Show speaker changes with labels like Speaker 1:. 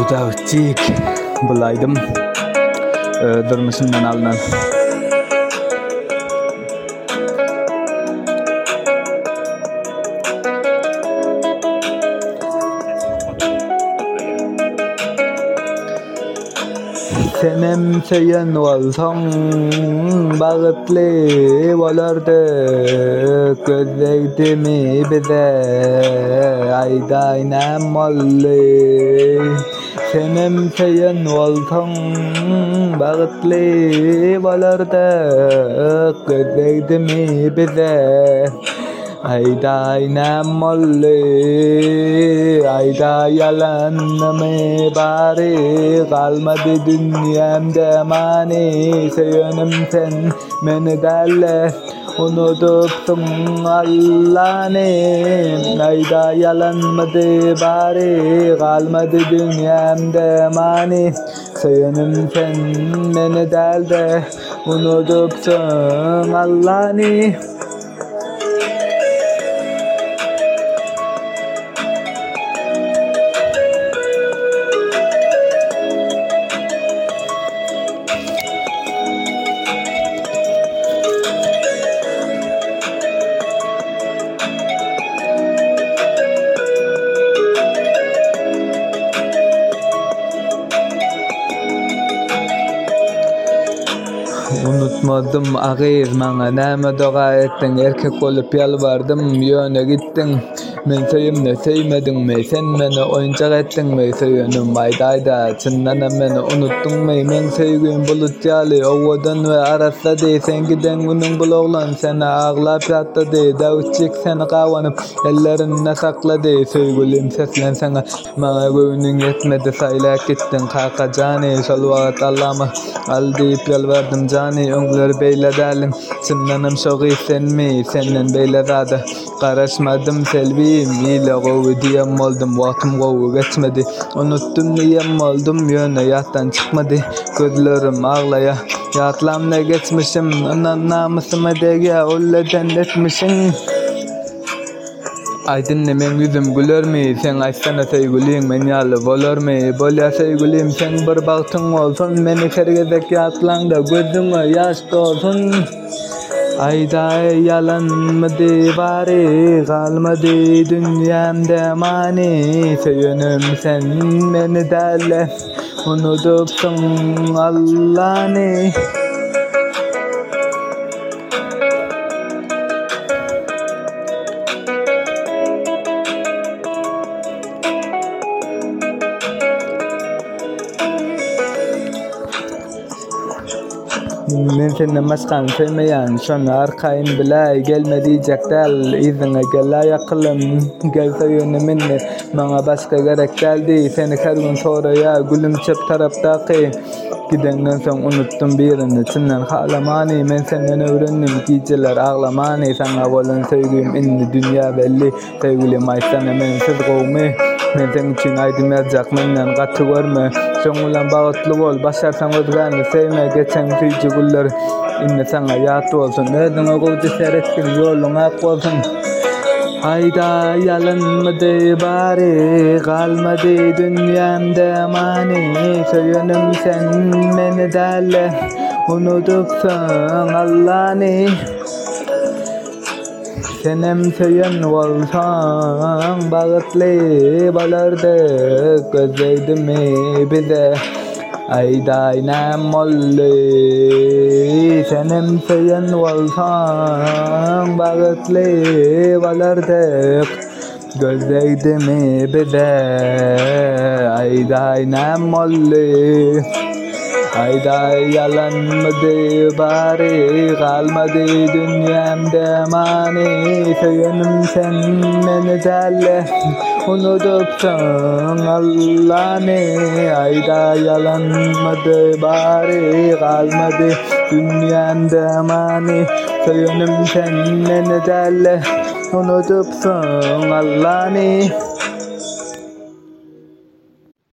Speaker 1: Davutcik bulaydım durmuşumdan alınan. Senem seyen olsang bagıtlı bolardı, gözleydimi bize aydaynam oldu. Senem seyen olsang bagıtlı bolardı, gözleydimi bize aydaynam oldu. Ayda yalanımı bari kalmadı dünyamda mani. Seyenim sen beni derle unutupsun Allah'ını. Ayda yalanmadı bari kalmadı dünyamda mani. Seyenim sen beni derle unutupsun Allah'ını. Unutmadım ağır bana näme dua ettin, erkek olup yalvardım yöne gittin. Men sevimni sevmedinmi, sen meni oyuncak ettinmi? Seyenim aydayda çyndanam meni unutdunmy? Men sevgim bulut ýaly owadan we araslady. Sen giden günüň bulaglan seni ağlap ýatdy. Davutcik seni gawanyp ellerinde saklady. Sevgilim seslen sana maňa göwnüň ýetmedi, saýlap gittin kaka jany. Şol wagt Allah'ma al diýip ýalbardym jany. Öňler beýle dälim, çyndanam şogy senmi? Senden beýle zada garaşmadym selbi. Ile gowy diýen boldum, wagtym gowy geçmedi. Unutdum diýen boldum, ýöne ýatdan çykmady. Gözlerim ağlaya ýatlamda geçmişim. Anan namusyma dege ulleden etmişim. Aydynny men yüzüm gülermi? Sen aýtsana sevgiliň men ýaly bolarmy? Bolýa sevgilim sen bir bagtyň bolsun, meni kergezek ýatlaňda gözüňe ýaş dolsun. Ayda yalanmadı bari kalmadı dünyamda mani. Seyenim sen beni derle unutupsun Allah'ını. Men senden başkan sevmeyen şonu arkayn bilay gelmedi jakdal izine gel ýakylym gel seýenemini maňa başka gerek geldi. Seni her gün soraýa gülümçep tarapdaky gidenden soň unutdum birini çyndan halamany. Men senden öwrendim gijeler ağlamany. Sana bolan sevgim inni dünýä belli. Sevgilim aýtsana mensiz gowmy? Men sen üçin aýdymajak menden gaty görme. Şoň bilen bagtly bol, başarsaň özgäni sevme. Geçen süýji güller inni sana ýat bolsun. Özüňe gowdy seretdiň ýoluň ak bolsun. Ayda yalanmadı bari kalmadı dünyamda mani. Seyenim sen beni derle unutupsun Allah'ını. Senem seyen bolsaň bagtly bolardy, gözleydimi bize aydaynam oldy. Senem seyen bolsaň bagtly bolardy, gözleydimi bize aydaynam oldy. Ayda yalanmadı bari kalmadı dünyamda mani. Seyenim sen beni derle unutupsun Allah'ını. Ayda yalanmadı bari kalmadı dünyamda mani. Seyenim sen beni derle unutupsun Allah'ını.